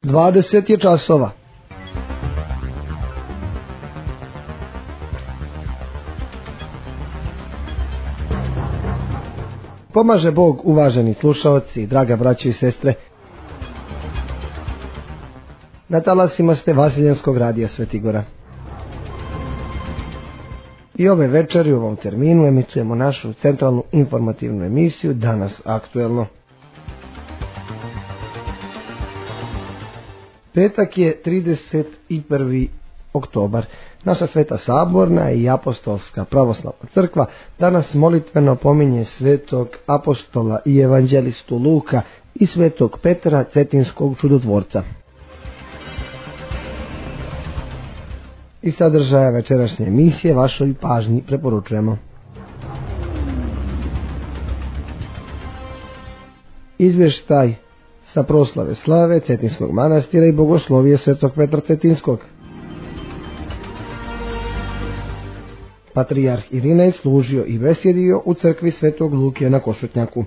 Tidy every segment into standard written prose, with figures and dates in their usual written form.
20 je časova. Pomaže Bog, uvaženi slušaoci, draga braćo i sestre. Na talasima ste Vasiljanskog radija Svetigora. I ove večeri u ovom terminu emitujemo našu centralnu informativnu emisiju Danas aktuelno. Petak je 31. oktobar. Naša Sveta Saborna i Apostolska pravoslavna crkva danas molitveno pominje svetog apostola i evanđelistu Luka i svetog Petra Cetinskog čudotvorca. I sadržaja večerašnje emisije vašoj pažnji preporučujemo. Izvještaj sa proslave slave Cetinskog manastira i bogoslovije svetog Petra Cetinskog. Patrijarh Irinej služio i besjedio u crkvi svetog Luke na Košutnjaku.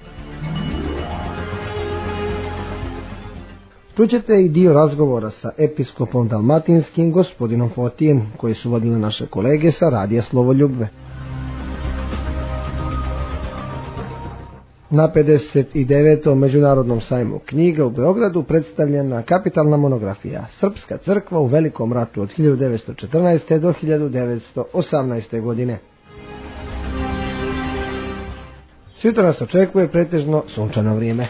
Čućete i dio razgovora sa episkopom dalmatinskim gospodinom Fotijem, koji su vodili naše kolege sa radija Slovoljubve. Na 59. Međunarodnom sajmu knjiga u Beogradu predstavljena kapitalna monografija Srpska crkva u Velikom ratu od 1914. do 1918. godine. Sutra nas očekuje pretežno sunčano vrijeme.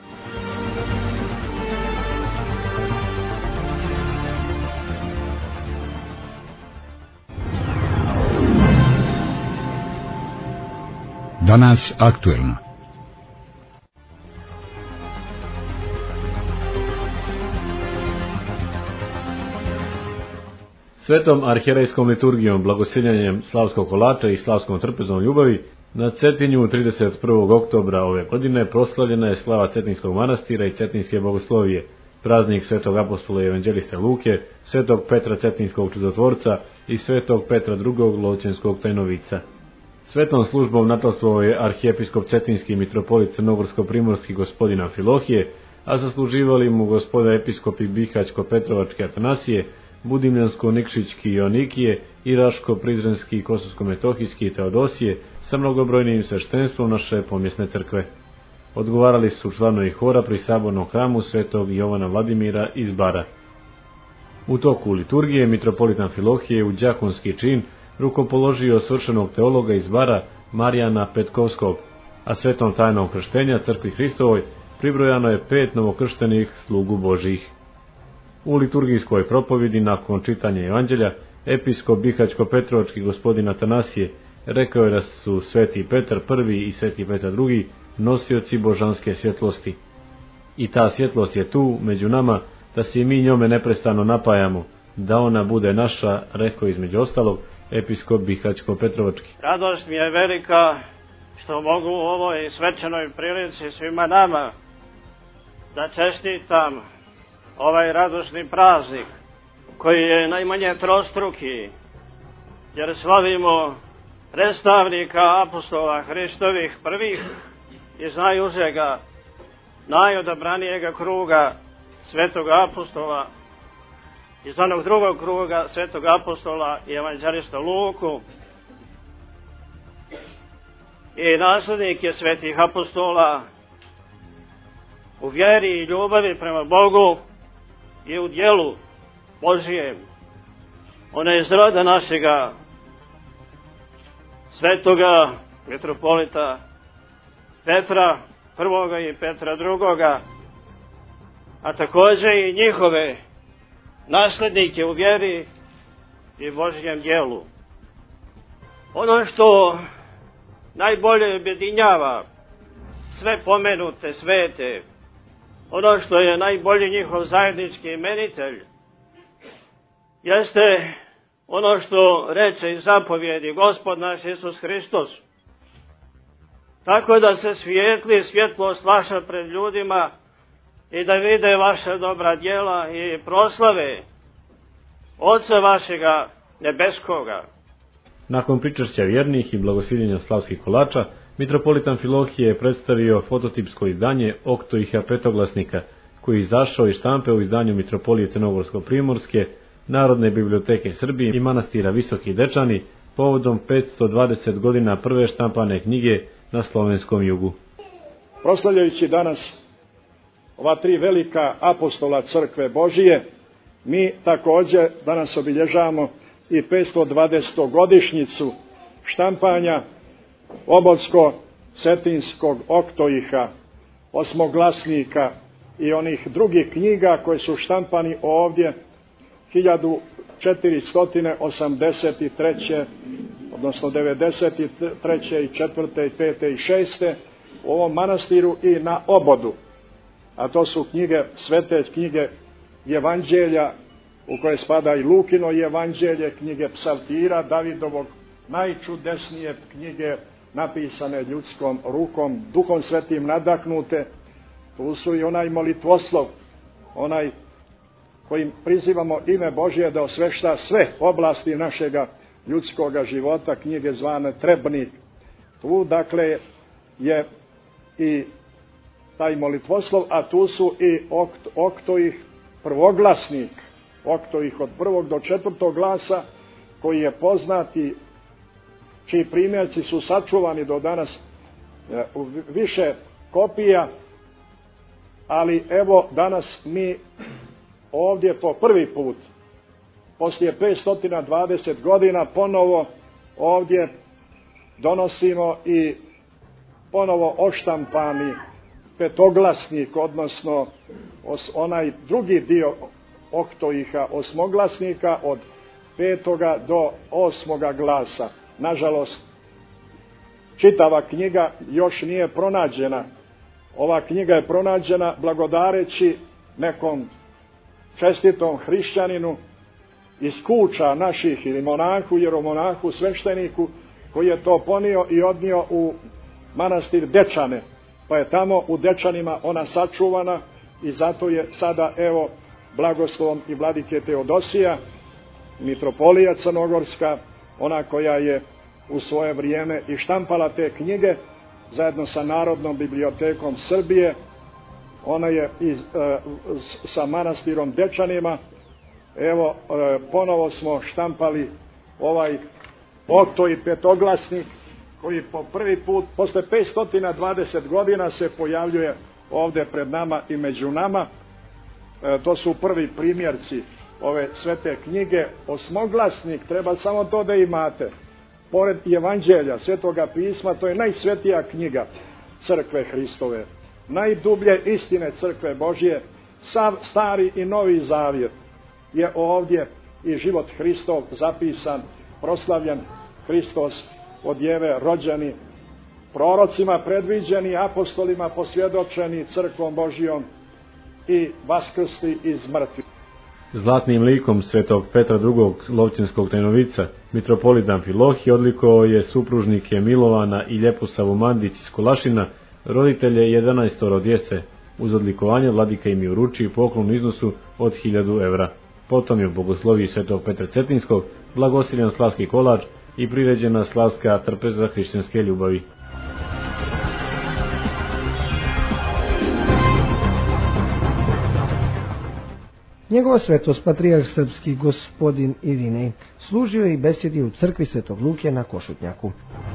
Danas aktuelno. Svetom arhijerejskom liturgijom, blagosiljanjem slavskog kolača i slavskom trpezom ljubavi na Cetinju 31. oktobra ove godine proslavljena je slava Cetinskog manastira i Cetinske bogoslovije, praznik svetog apostola i evanđelista Luke, svetog Petra Cetinskog čudotvorca i svetog Petra II. Lovćenskog tajnovica. Svetom službom natalstvovao je arhijepiskop Cetinski mitropolit Crnogorsko-primorski gospodin Amfilohije, a zasluživali mu gospoda episkopi Bihaćko-Petrovački Atanasije, Budimljansko-Nikšićki Jonikije i Raško-Prizrenski Kosovsko-Metohijski Teodosije sa mnogobrojnim sveštenstvom naše pomjesne crkve. Odgovarali su članovi hora pri sabornom hramu svetog Jovana Vladimira iz Bara. U toku liturgije mitropolit Amfilohije u đakonski čin rukopoložio svršenog teologa iz Bara Marijana Petkovskog, a svetom tajnom krštenja crkvi Hristovoj pribrojano je 5 novokrštenih slugu Božih. U liturgijskoj propovidi nakon čitanja evanđelja episkop Bihaćko-Petrovački gospodin Atanasije rekao je da su sveti Petar I i sveti Petar II nosioci božanske svjetlosti. I ta svjetlost je tu među nama, da se i mi njome neprestano napajamo, da ona bude naša, rekao između ostalog episkop Bihaćko-Petrovački. Radost mi je velika što mogu u ovoj svečanoj prilici svima nama da čestitam ovaj radosni praznik koji je najmanje trostruki, jer slavimo predstavnika apostola Hristovih prvih iz najužega, najodabranijega kruga svetog apostola, iz onog drugog kruga svetog apostola i evanđelista Luku, i naslednike svetih apostola u vjeri i ljubavi prema Bogu i u djelu Božijem. Ona je iz roda našega svetoga mitropolita Petra I i Petra II, a također i njihove naslednike u vjeri i Božijem djelu. Ono što najbolje objedinjava sve pomenute svete, ono što je najbolji njihov zajednički imenitelj, jeste ono što reče i zapovjedi Gospod naš Isus Hristos. Tako da se svijetli svjetlost vaša pred ljudima i da vide vaša dobra djela i proslave Oca vašega nebeskoga. Nakon pričašća vjernih i blagosiljenja slavskih kolača, mitropolit Amfilohije je predstavio fototipsko izdanje Oktoiha petoglasnika, koji je izašao iz štampe u izdanju Mitropolije Crnogorsko-Primorske, Narodne biblioteke Srbije i manastira Visoki Dečani povodom 520 godina prve štampane knjige na slovenskom jugu. Proslavljajući danas ova tri velika apostola Crkve Božije, mi također danas obilježavamo i 520. godišnjicu štampanja Obodsko-Cetinskog oktoiha, osmoglasnika i onih drugih knjiga koje su štampani ovdje 1483. odnosno 93. i 4. i 5. i 6. u ovom manastiru i na Obodu. A to su knjige, svete knjige Evanđelja, u koje spada i Lukino Evanđelje, knjige Psaltira Davidovog, najčudesnije knjige napisane ljudskom rukom, Duhom Svetim nadahnute. Tu su i onaj molitvoslov, onaj kojim prizivamo ime Božje da osvešta sve oblasti našega ljudskoga života, knjige zvane Trebnik. Tu dakle je i taj molitvoslov, a tu su i oktoih prvoglasnik, oktoih od 1. do 4. glasa, koji je poznati, čiji primjerci su sačuvani do danas u više kopija, ali evo danas mi ovdje po prvi put, poslije 520 godina, ponovo ovdje donosimo i ponovo oštampani petoglasnik, odnosno onaj drugi dio oktoiha, osmoglasnika od 5. do 8. glasa. Nažalost, čitava knjiga još nije pronađena. Ova knjiga je pronađena blagodareći nekom čestitom hrišćaninu iz kuća naših, ili monahu, jeromonahu, svešteniku, koji je to ponio i odnio u manastir Dečane, pa je tamo u Dečanima ona sačuvana i zato je sada evo blagoslovom i vladike Teodosija, mitropolija crnogorska, ona koja je u svoje vrijeme i štampala te knjige zajedno sa Narodnom bibliotekom Srbije. Ona je sa manastirom Dečanima. Evo, ponovo smo štampali ovaj oktoi petoglasnik, koji po prvi put, posle 520 godina, se pojavljuje ovdje pred nama i među nama. To su prvi primjerci ove svete knjige. Osmoglasnik, treba samo to da imate. Pored Evanđelja, Svetoga pisma, to je najsvetija knjiga Crkve Hristove. Najdublje istine Crkve Božje, sav Stari i Novi Zavjet je ovdje i život Hristov zapisan, proslavljen, Hristos od Jeve rođeni, prorocima predviđeni, apostolima posvjedočeni, Crkvom Božijom i vaskrsti iz mrtvih. Zlatnim likom svetog Petra II. Lovćenskog tajnovica, mitropolit Amfilohije odlikovao je supružnike Milovana i Ljeposavu Mandić iz Kolašina, roditelje 11 djece. Uz odlikovanje vladika im je uručio poklon u iznosu od 1000 evra. Potom je u bogosloviji svetog Petra Cetinskog blagosiljen slavski kolač i priređena slavska trpeza hrišćanske ljubavi. Njegova svetost, patrijarh srpski gospodin Irinej, služio je i besjedio u crkvi Svetog Luke na Košutnjaku.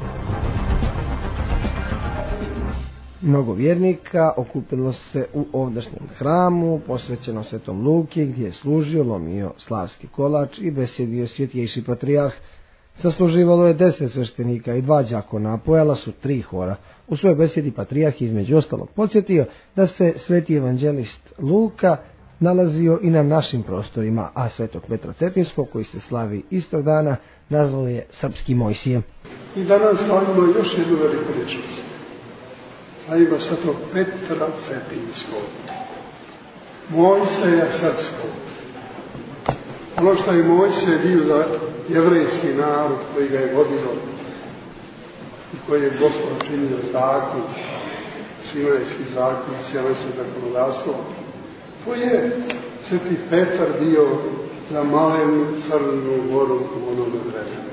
Mnogo vjernika okupilo se u ovdašnjem hramu posvećeno Svetom Luki, gdje je služio, lomio slavski kolač i besjedio svjetjejši patrijarh. Sasluživalo je 10 sveštenika i 2 đakona, a pojala su 3 hora. U svojoj besjedi patrijarh između ostalog podsjetio da se sveti evanđelist Luka nalazio i na našim prostorima, a Svetog Petra Cetinskog, koji se slavi istog dana, nazvao je srpski Mojsije. I danas slavimo još jednu veliku ličnost. Slavimo Svetog Petra Cetinskog, Mojsija srpskog. Ono što je Mojsije bio za jevrejski narod koji ga je vodio i koji je Gospod činio zakon, Sinajski zakon, sjelensko zakonodavstvo, to je Sveti Petar bio za malenu Crnu Goru u onom vremenu.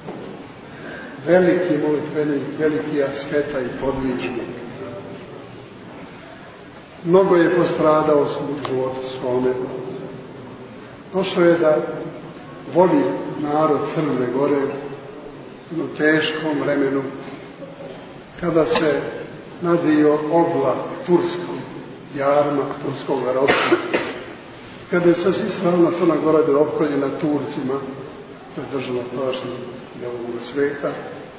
Veliki molitvenik, veliki asketa i podvičnik. mnogo je postradao u životu svome. Došao je da vodi narod Crne Gore u teškom vremenu, kada se nadvio oblak turskom jarma, turskog ropstva, kada je sa svih strana Crna Gora bila opkoljena Turcima, to je država tadašnjeg ovog sveta,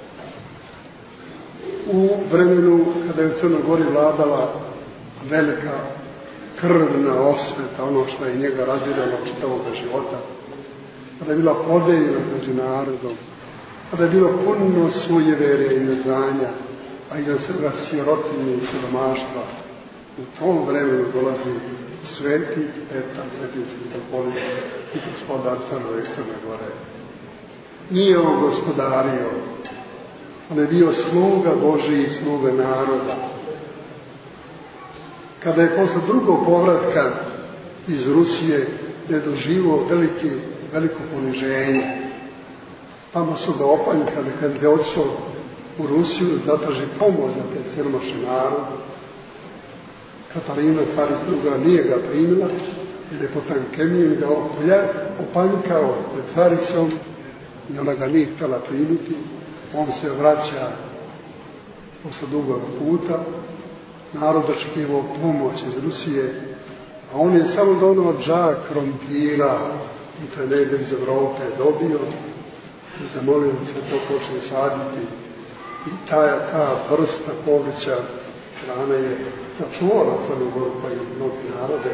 u vremenu kada je u Crnoj Gori vladala velika krvna osveta, ono što je njega raziralo čitavog života, kada je bila podeljena među narodom, kada je bilo puno sujeverja i neznanja, a i za sirotinje i siromaštva. U tom vremenu dolazi sveti Petar, svetinski mitropolit i gospodar Crne Gore. Nije on gospodario, on je bio sluga Božiji i sluga naroda. Kada je posle drugog povratka iz Rusije je doživio veliko poniženje, tamo su ga opanjkali kad je otišao u Rusiju zatraži pomoć za te siromašne narode. Katarina, carica druga, nije ga primila, jer je po tankemijem ga opanjkao pred caricom i ona ga nije htjela primiti. On se vraća posle dugog puta, narod očekivao pomoć iz Rusije, a on je samo donao džak krompira i to je negdje iz Evrope dobio i zamolio da se to počne saditi. I ta vrsta povrća hrana je sačuvala Crnu Goru pa i mnogi narode.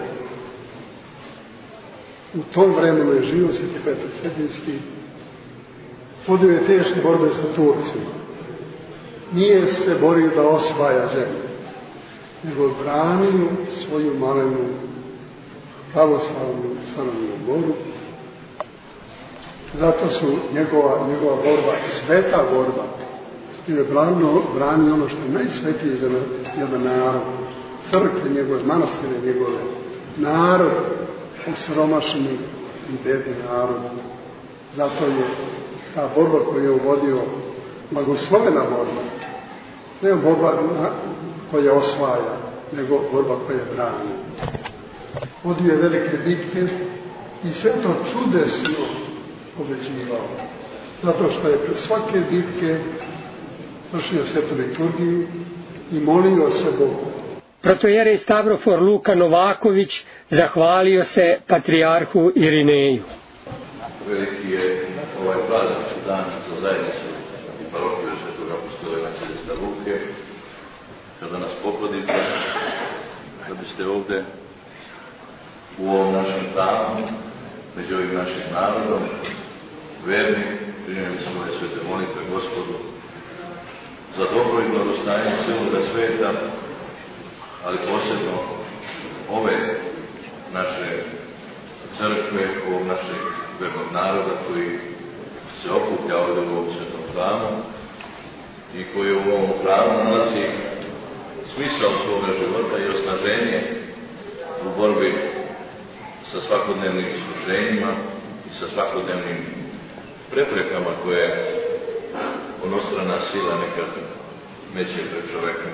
U tom vremenu je živio Sveti Petar Cetinski, vodio je teške borbe sa Turcima. Nije se borio da osvaja zemlju, nego branio svoju malenu pravoslavnu Crnu Goru. Zato su njegova borba, sveta borba, jer je branio ono što je najsvetije za jedan narod, crkve njegove, manastire njegove, narod, osiromašeni i bedni narod. Zato je ta borba koju je uvodio blagoslovena borba, ne borba koja osvaja, nego borba koja brani. Vodio je velike bitke i sve to čudesno obećivao, zato što je pred svake bitke vršio svetu liturgiju i molio se Bogu. Protojerej Stavrofor Luka Novaković zahvalio se patrijarhu Irineju. Veliki je ovaj praznični dan za zajednicu i parokiju svetog apostola evanđelista Luke, kada nas poklonite, da biste ovde u ovom našem hramu, među ovim našim narodom, verni, prinijeli svoje svete molitve Gospodu za dobro i blagostanje cijeloga sveta, ali posebno ove naše crkve, ovog našeg vernog naroda koji se okuplja ovdje u ovom svetom hramu i koji u ovom hramu nalazi smisao svoga života i osnaženje u borbi sa svakodnevnim iskušenjima i sa svakodnevnim preprekama koje onostrana sila nekad meće pred čovekom.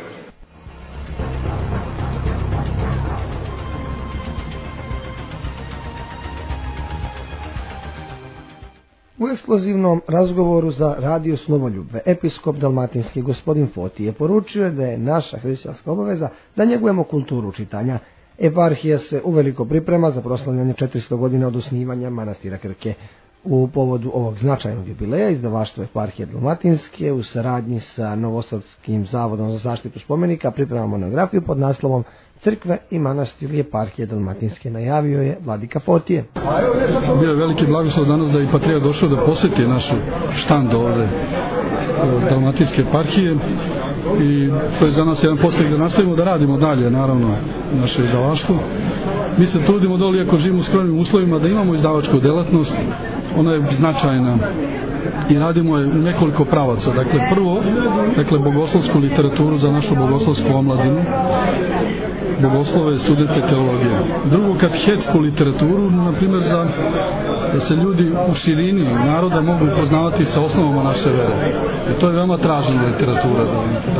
U ekskluzivnom razgovoru za Radio Slovoljube, episkop dalmatinski gospodin Fotije poručio je da je naša hrišćanska obaveza da njegujemo kulturu čitanja. Eparhija se uveliko priprema za proslavljanje 400 godina od osnivanja manastira Krke. U povodu ovog značajnog jubileja izdavaštvo Eparhije Dalmatinske u saradnji sa Novosadskim zavodom za zaštitu spomenika priprema monografiju pod naslovom Crkve i manastiri Eparhije Dalmatinske, najavio je vladika Fotije. Bio je veliki blagoslov danas da i patrijarh došao da posjeti našu štand ovde Dalmatinske eparhije i to je za nas jedan postavak da nastavimo da radimo dalje, naravno, naše izdavaštvo. Mi se trudimo doli, ako živimo u skromnim uslovima, da imamo izdavačku delatnost, ona je značajna i radimo je u nekoliko pravaca. Dakle, prvo, bogoslovsku literaturu za našu bogoslovsku omladinu, bogoslove, studente teologije. Drugo, katehetsku literaturu, na primjer, da se ljudi u širini naroda mogu upoznavati sa osnovama naše vere. I to je veoma tražena literatura.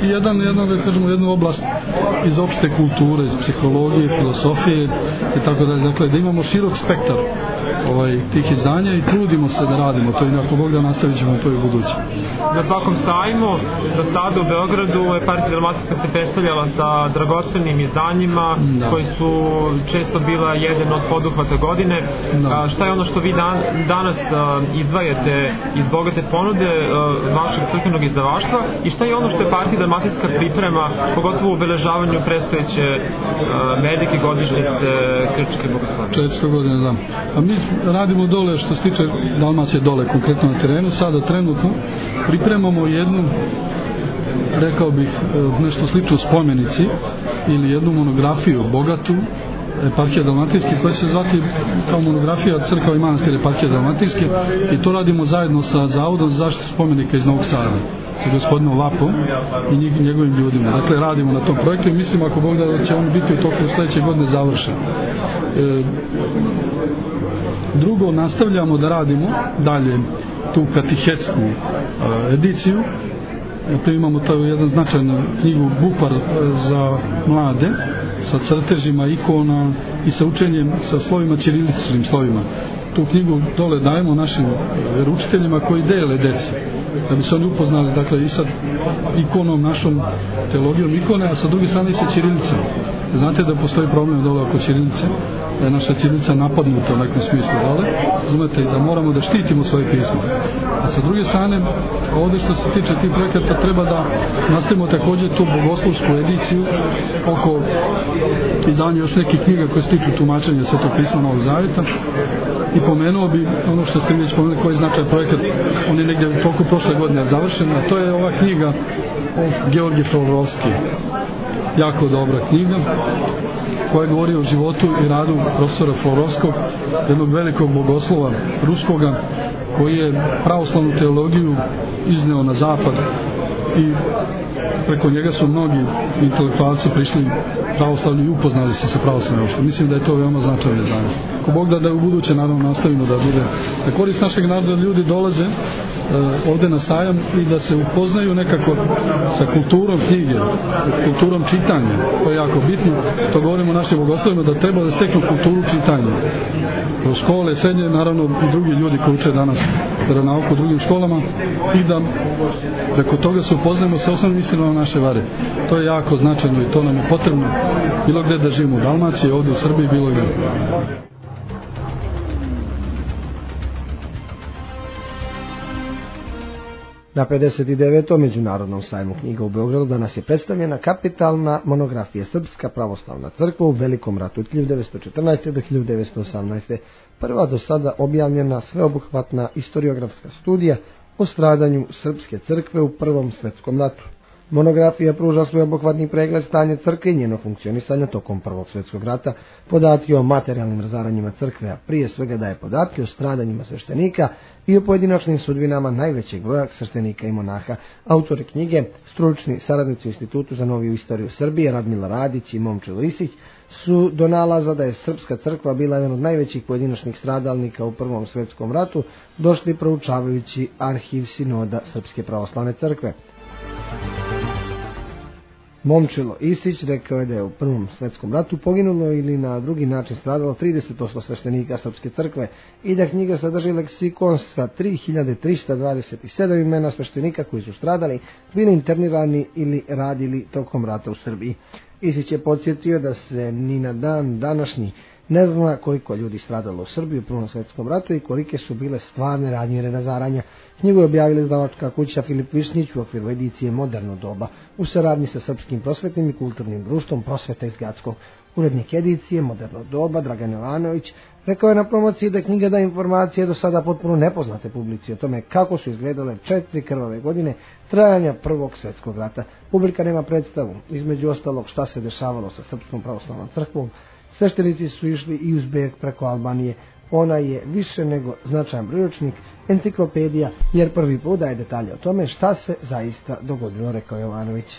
i da kažemo, jednu oblast iz opšte kulture, iz psihologije, filosofije i tako dalje. Dakle, da imamo širok spektar tih izdanja i trudimo se da radimo to i ako Bog da nastavit ćemo to i u budući. Na svakom sajmu do sada u Beogradu Eparhija Dalmatinska se predstavljala sa dragocenim izdanjima koji su često bila jedan od poduhvata godine. Šta je ono što vi danas izdvajate iz bogate ponude vašeg crkvenog izdavaštva i šta je ono što Eparhija Dalmatinska priprema, pogotovo u obeležavanju predstojeće velike godišnjice Krčke bogoslovije? 400 godina, da. A mi radimo dole, što se tiče Dalmacije dole, konkretno na terenu. Sada trenutno pripremamo jednu, rekao bih, nešto slično spomenici ili jednu monografiju bogatu Eparhije Dalmatinske, koja se zvati kao monografija Crkava i manastira Eparhije Dalmatinske, i to radimo zajedno sa Zavodom za zaštitu spomenika iz Novog Sada, sa gospodinom Lapom i njegovim ljudima. Dakle, radimo na tom projektu i mislim, ako Bog da će on biti u toku sledeće godine završen. Drugo, nastavljamo da radimo dalje tu katihetsku ediciju. Imamo jedan značajnu knjigu Bukvar za mlade sa crtežima ikona i sa učenjem sa slovima, ćiriličnim slovima. Tu knjigu dole dajemo našim veroučiteljima koji dele deci, da bi se oni upoznali, dakle, i sa ikonom, našom teologijom ikone, a sa druge strane i sa ćirilicom. Znate da postoji problem dole oko ćirilice, da je naša ćirilica napadnuta u nekom smislu dole, znate, da moramo da štitimo svoje pismo. A sa druge strane, ovde što se tiče tih projekata, treba da nastavimo takođe tu bogoslovsku ediciju oko izdanja još nekih knjiga koje se tiču tumačenja Svetog pisma Novog Zaveta. I pomenuo bi ono što ste mi već pomenuli, koji je značajan projekat, on je negdje u toku prošle godine završen, a to je ova knjiga od Georgije Florovski. Jako dobra knjiga koja govori o životu i radu profesora Florovskog, jednog velikog bogoslova ruskoga, koji je pravoslavnu teologiju izneo na zapad i preko njega su mnogi intelektualci prišli pravoslavlju i upoznali se sa pravoslavnom. Mislim da je to veoma značajno znanje. Ako Bog da u buduće naravno nastavimo da bude da korist našeg naroda, ljudi dolaze ovde na sajam i da se upoznaju nekako sa kulturom knjige, kulturom čitanja. To je jako bitno. To govorimo našim bogoslovima, da treba da steknu kulturu čitanja. Kroz škole, srednje, naravno i drugi ljudi koji uče danas veronauku u drugim školama, i da preko toga se upoznajemo sa osnovnim istinama naše vere. To je jako značajno i to nam je potrebno bilo gde da živimo, u Dalmaciji, ovde u Srbiji, bilo gde. Na 59. Međunarodnom sajmu knjiga u Beogradu danas je predstavljena kapitalna monografija Srpska pravoslavna crkva u Velikom ratu od 1914. do 1918. Prva do sada objavljena sveobuhvatna historiografska studija o stradanju Srpske crkve u Prvom svetskom ratu. Monografija pruža sveobuhvatni pregled stanja crkve i njeno funkcionisanja tokom Prvog svjetskog rata, podatke o materijalnim razaranjima crkve, a prije svega daje podatke o stradanjima sveštenika i o pojedinačnim sudbinama najvećeg broja sveštenika i monaha. Autori knjige, stručni saradnici u Institutu za noviju istoriju Srbije, Radmila Radić i Momčilo Isić, su do nalaza da je Srpska crkva bila jedan od najvećih pojedinačnih stradalnika u Prvom svjetskom ratu došli proučavajući arhiv sinoda Srpske pravoslavne crkve. Momčilo Isić rekao je da je u Prvom svjetskom ratu poginulo ili na drugi način stradalo 30% sveštenika Srpske crkve i da knjiga sadrži leksikon sa 3327 imena sveštenika koji su stradali, bili internirani ili radili tokom rata u Srbiji. Isić je podsjetio da se ni na dan današnji ne zna koliko ljudi stradalo u Srbiji u Prvom svjetskom ratu i kolike su bile stvarne razmjere razaranja. Knjigu je objavila izdavačka kuća Filip Višnjić u okviru edicije Moderno doba u saradnji sa Srpskim prosvetnim i kulturnim društvom Prosveta iz Gatskog. Urednik edicije Moderno doba Dragan Jovanović rekao je na promociji da knjiga daje informacije do sada potpuno nepoznate publici o tome kako su izgledale 4 krvave godine trajanja Prvog svjetskog rata. Publika nema predstavu, između ostalog, šta se dešavalo sa Srpskom pravoslavnom crkvom. Sveštenici su išli i uz Beg preko Albanije. Ona je više nego značajan priručnik, enciklopedija, jer prvi put daje detalje o tome šta se zaista dogodilo, rekao Jovanović.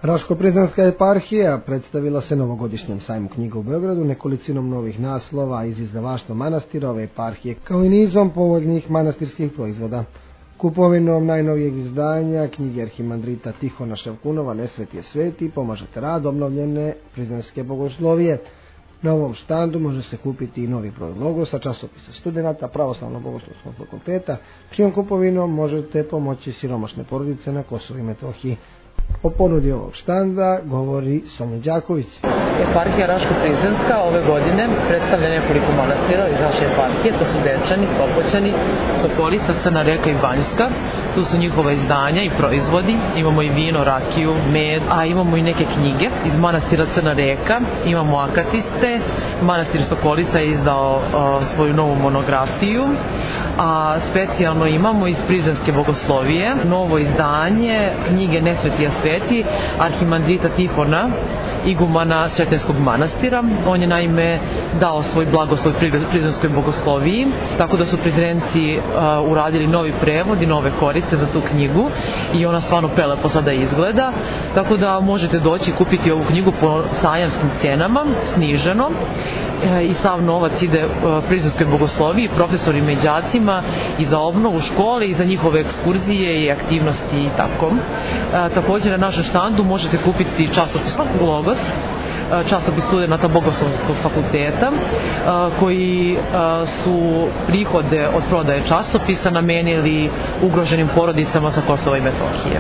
Raško-Prizrenska eparhija predstavila se novogodišnjem sajmu knjiga u Beogradu nekolicinom novih naslova iz izdavaštva manastira ove eparhije, kao i nizom povoljnih manastirskih proizvoda. Kupovinom najnovijeg izdanja knjige arhimandrita Tihona Ševkunova Nesvet je sveti pomažete rad obnovljene prizrenske bogoslovije. Na ovom štandu može se kupiti i novi broj logosa, časopisa studenata Pravoslavnog bogoslovskog fakulteta, čijom kupovinom možete pomoći siromašne porodice na Kosovu i Metohiji. O ponudi ovog štanda govori Sonja Đaković. Eparhija Raško-Prizrenska ove godine predstavlja nekoliko manastira iz naše eparhije. To su Dečani, Sopoćani, Sokolica, Crna Reka i Banjska. Tu su njihova izdanja i proizvodi. Imamo i vino, rakiju, med, a imamo i neke knjige. Iz manastira Crna Reka imamo Akatiste. Manastir Sokolica je izdao svoju novu monografiju. A specijalno imamo iz Prizrenske bogoslovije novo izdanje knjige Nesvet je sveti arhimandrita Tihona, igumana Sretenskog manastira. On je naime dao svoj blagoslov Prizrenskoj bogosloviji, tako da su Prizrenci uradili novi prevod i nove korice za tu knjigu i ona stvarno prelepo sada izgleda, tako da možete doći i kupiti ovu knjigu po sajamskim cenama, sniženo, i sav novac ide Prizrenskoj bogosloviji, profesorima i đacima i za obnovu škole i za njihove ekskurzije i aktivnosti i tako. Također na našem štandu možete kupiti časopis Logos, časopis studenata Bogoslovskog fakulteta, koji su prihode od prodaje časopisa namenili ugroženim porodicama sa Kosova i Metohije.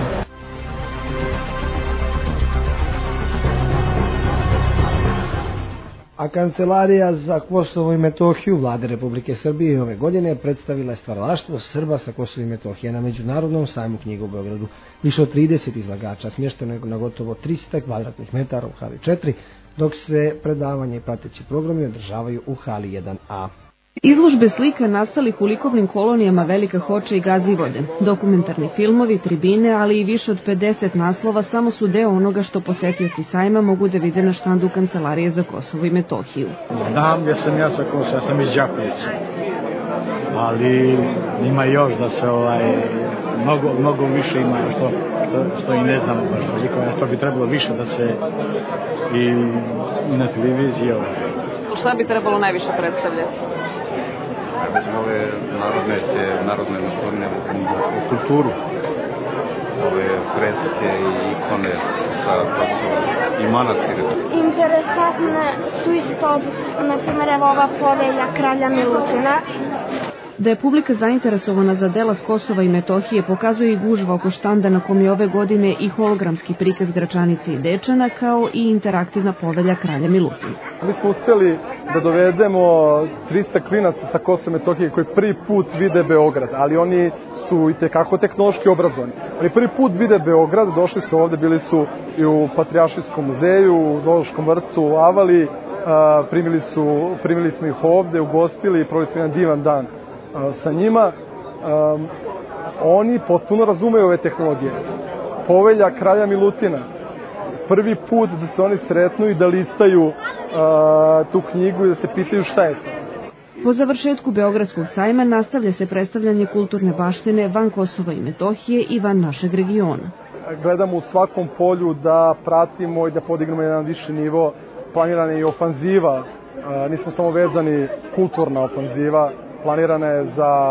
A Kancelarija za Kosovo i Metohiju Vlade Republike Srbije ove godine predstavila je stvaralaštvo Srba sa Kosova i Metohije na Međunarodnom sajmu knjiga u Beogradu. Više od 30 izlagača smješteno je na gotovo 300 kvadratnih metara u hali 4, dok se predavanje i prateći programi održavaju u hali 1A. Izložbe slika nastalih u likovnim kolonijama Velika Hoča i Gazivode, dokumentarni filmovi, tribine, ali i više od 50 naslova samo su deo onoga što posetioci sajma mogu da vide na štandu Kancelarije za Kosovo i Metohiju. Znam da sam ja sa Kosova, ja sam iz Đakovice, ali ima još da se mnogo više ima što i ne znamo baš toliko, to bi trebalo više da se i na televiziji. Šta bi trebalo najviše predstavljati? Mislim, ove narodne motorne kulturu, ove freske i ikone sa Kosova i manastire. Interesantne su isto, na primjer, ova povelja kralja Milutina. Da je publika zainteresovana za dela s Kosova i Metohije pokazuje i gužva oko štanda na kom je ove godine i hologramski prikaz Gračanice i Dečana, kao i interaktivna povelja kralja Milutina. Mi smo uspjeli da dovedemo 300 klinaca sa Kosova i Metohije koji prvi put vide Beograd, ali oni su i tekako tehnološki obrazovani. Oni prvi put vide Beograd, došli su ovde, bili su i u Patrijaršijskom muzeju, u Zoološkom vrtu u Avali, primili smo ih ovde, ugostili i proveli jedan divan dan sa njima. Oni potpuno razumeju ove tehnologije. Povelja kralja Milutina, prvi put da se oni sretnu i da listaju tu knjigu i da se pitaju šta je to. Po završetku Beogradskog sajma nastavlja se predstavljanje kulturne baštine van Kosova i Metohije i van našeg regiona. Gledamo u svakom polju da pratimo i da podignemo jedan viši nivo. Planirana je i ofanziva, nismo samo vezani, kulturna ofanziva, planirana je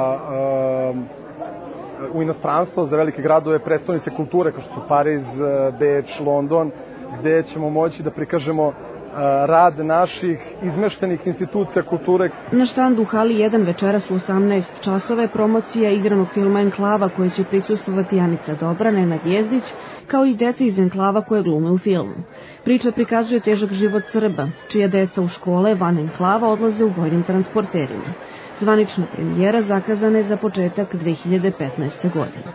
u inostranstvo, za velike gradove, prestonice kulture kao što su Pariz, Beč, London, gdje ćemo moći da prikažemo rad naših izmeštenih institucija kulture. Na štandu u hali 1 večeras u 18 časova promocija igranog filma Enklava koje će prisustvovati Anica Dobra, Nenad Jezdić, kao i deca iz Enklava koje glume u filmu. Priča prikazuje težak život Srba, čija deca u škole van Enklava odlaze u vojnim transporterima. Zvanična premijera zakazana je za početak 2015. godine.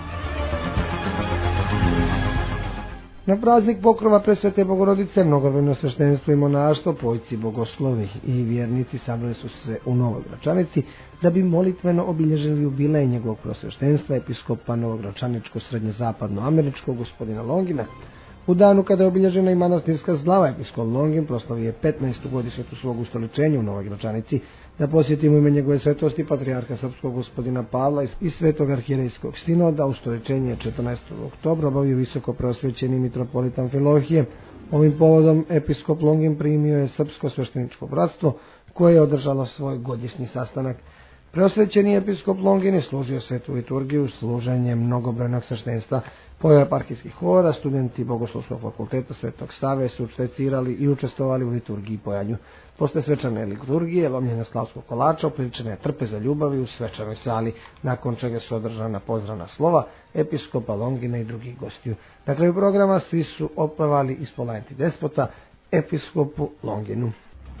Na praznik pokrova Presvete Bogorodice mnogobrojno sveštenstvo i monaštvo, poljci, bogoslovi i vjernici sabrali su se u Novoj Gračanici da bi molitveno obilježili jubilej njegovog prosveštenstva episkopa Novogračaničko-srednjezapadnoameričkog gospodina Longina. U danu kada je obilježena i manastirska slava, episkop Longin proslavio 15. godišnjicu svog ustoličenja u Novoj Gračanici. Da posjetimo ime njegove svetosti patrijarha srpskog gospodina Pavla i svetog arhijerejskog sinoda. Ustoličenje je 14. oktobra obavio visoko preosvećeni mitropolit Amfilohije. Ovim povodom episkop Longin primio je Srpsko svešteničko bratstvo koje je održalo svoj godišnji sastanak. Preosvećeni episkop Longin je služio svetu liturgiju služenjem mnogobrojnog sveštenstva. Pojeo eparhijskih hora, studenti Bogoslovskog fakulteta Svetog Save su svecirali i učestvovali u liturgiji pojanju. Posle svečane liturgije, lomljenja slavskog kolača, upriličena je trpeza ljubavi u svečanoj sali, nakon čega su održana pozdravna slova episkopa Longina i drugih gostiju. Na kraju programa svi su opevali Ispoliti Despota episkopu Longinu.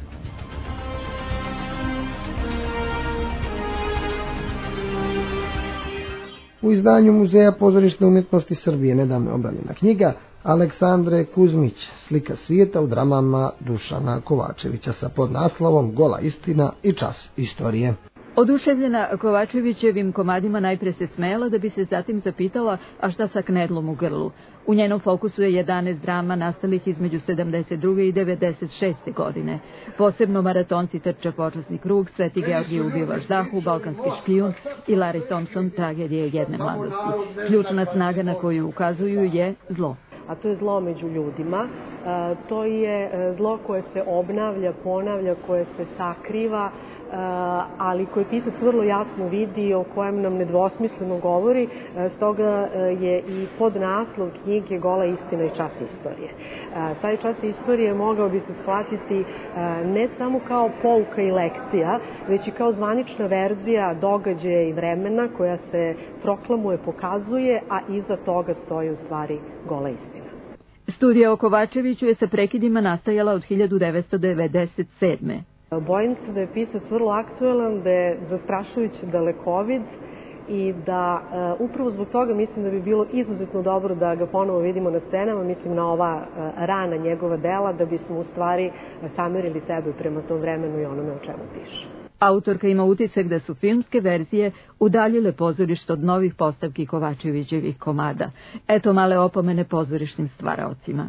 U izdanju Muzeja pozorišne umjetnosti Srbije nedavno objavljena knjiga Aleksandre Kuzmić, slika svijeta u dramama Dušana Kovačevića sa podnaslovom Gola istina i čas istorije. Oduševljena Kovačevićevim komadima najpre se smela da bi se zatim zapitala a šta sa knedlom u grlu. U njenom fokusu je 11 drama nastalih između 72. i 96. godine. Posebno maratonci Trča počasni krug, Sveti Georgije ubiva ždahu, Balkanski špijun i Larry Thompson tragedije jedne mladosti. Ključna snaga na koju ukazuju je zlo. A to je zlo među ljudima, to je zlo koje se obnavlja, ponavlja, koje se sakriva, ali koje pisac vrlo jasno vidi, o kojem nam nedvosmisleno govori, stoga je i podnaslov knjige Gola istina i čas istorije. Taj čas istorije mogao bi se shvatiti ne samo kao pouka i lekcija, već i kao zvanična verzija događaja i vremena koja se proklamuje, pokazuje, a iza toga stoji u stvari gola istina. Studija o Kovačeviću je sa prekidima nastajala od 1997. Bojim se da je pisac vrlo aktuelan, da je zastrašujuće dalekovid i da upravo zbog toga mislim da bi bilo izuzetno dobro da ga ponovo vidimo na scenama, mislim na ova rana njegova dela, da bismo u stvari samerili sebe prema tom vremenu i onome o čemu piše. Autorka ima utisak da su filmske verzije udaljile pozorište od novih postavki Kovačevićevih komada. Eto male opomene pozorišnim stvaraocima.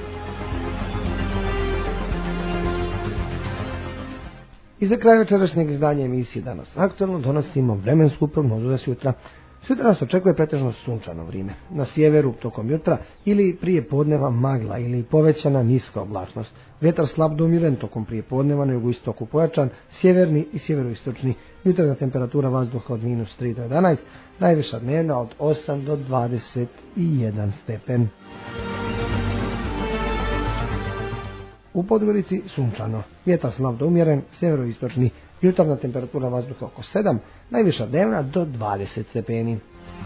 I za kraj večerašnjeg izdanja emisije Danas aktualno donosimo vremensku prognozu za sutra. Sutra nas očekuje pretežno sunčano vrijeme. Na sjeveru tokom jutra ili prije podneva magla ili povećana niska oblačnost. Vjetar slab do umiren tokom prije podneva, na jugoistoku pojačan, sjeverni i sjeveroistočni. Jutarnja temperatura vazduha od -3 do 11, najviša dnevna od 8 do 21 stepen. U Podgorici sunčano, vjetar slab do umjeren, sjeveroistočni, jutarnja temperatura vazduha oko 7, najviša dnevna do 20 stepeni.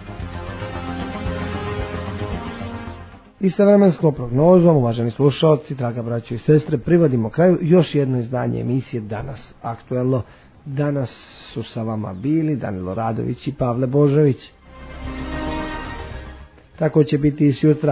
I sa vremenskom prognozom, uvaženi slušalci, draga braćo i sestre, privodimo kraju još jedno izdanje emisije Danas aktuelno. Danas su sa vama bili Danilo Radović i Pavle Božović. Tako će biti i sutra.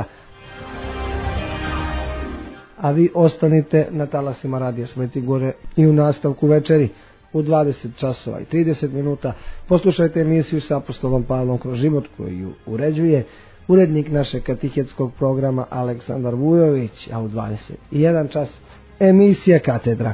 A vi ostanite na talasima Radija Sveti Gore i u nastavku večeri u 20 časova i 30 minuta poslušajte emisiju sa apostolom Pavlom kroz život koju uređuje urednik našeg katehetskog programa Aleksandar Vujović, a u 21 čas emisija Katedra.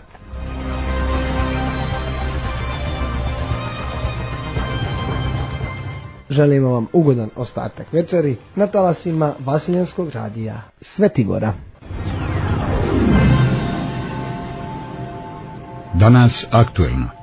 Želimo vam ugodan ostatak večeri na talasima Vasiljanskog radija Sveti Gora. Danas aktuelno.